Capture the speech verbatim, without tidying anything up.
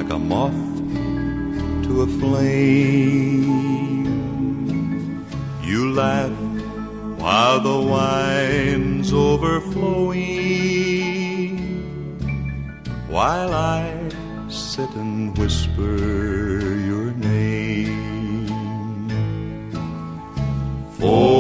like a moth to a flame. You laugh while the wine's overflowing, while I sit and whisper your name. For